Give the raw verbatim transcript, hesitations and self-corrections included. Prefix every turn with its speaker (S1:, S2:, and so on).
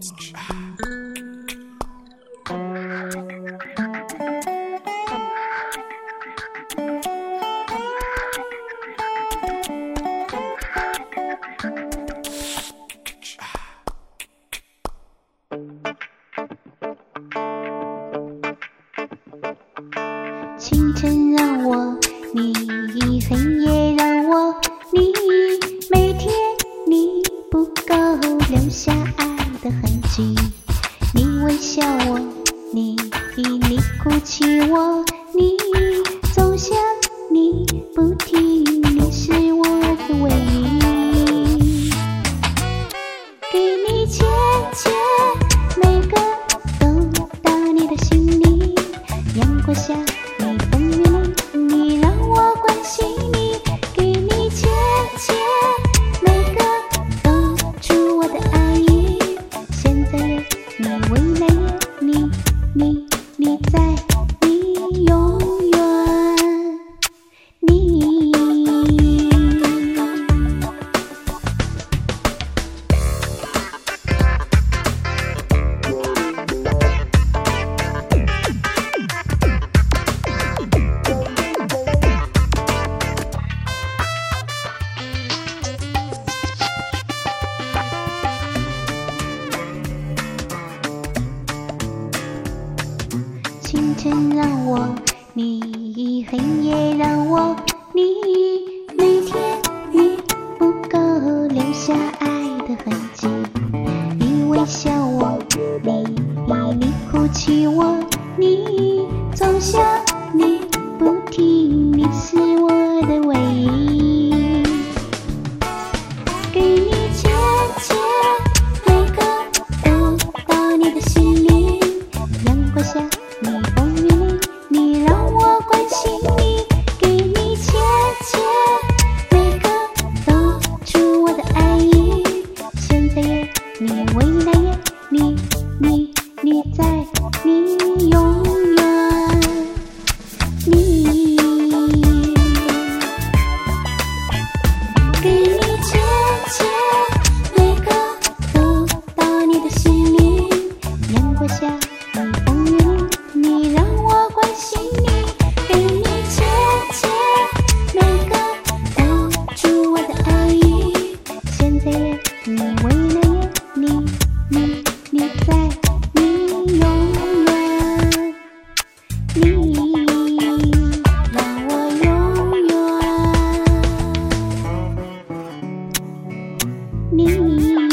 S1: 清晨让我你，黑夜让我你，每天你不够留下爱的痕迹。你微笑我，你你哭泣我，你总想你不停，你是我的唯一。给你牵牵，每个都到你的心里，阳光下你风雨里，你让我关心你。给你牵牵，每个都出我的爱意。现在也你，未来也你，你你在，你永远你。清晨让我你，黑夜让我你，每天你不够留下爱的痕迹。你微笑我，你你哭泣我，你总想你不停，你是我的唯一。给你牵牵，每个都到你的心里，阳光下你风雨里，你让我关心你。给你牵牵，每个都出我的爱意。现在也你，未来也你，你你在，你永远你。给你牵牵，每个都到你的心里，阳光下你风雨里，你让我关心你。给你牵牵，每个都出我的爱意。现在也你，未来也你，你你在，你永远你，让我永远你。